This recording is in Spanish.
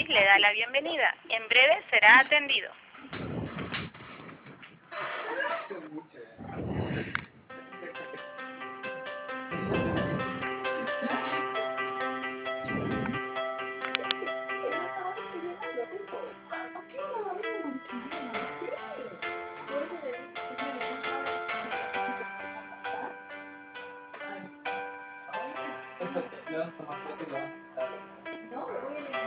le da la bienvenida. En breve será atendido. Le vas a tomar foto y le vas a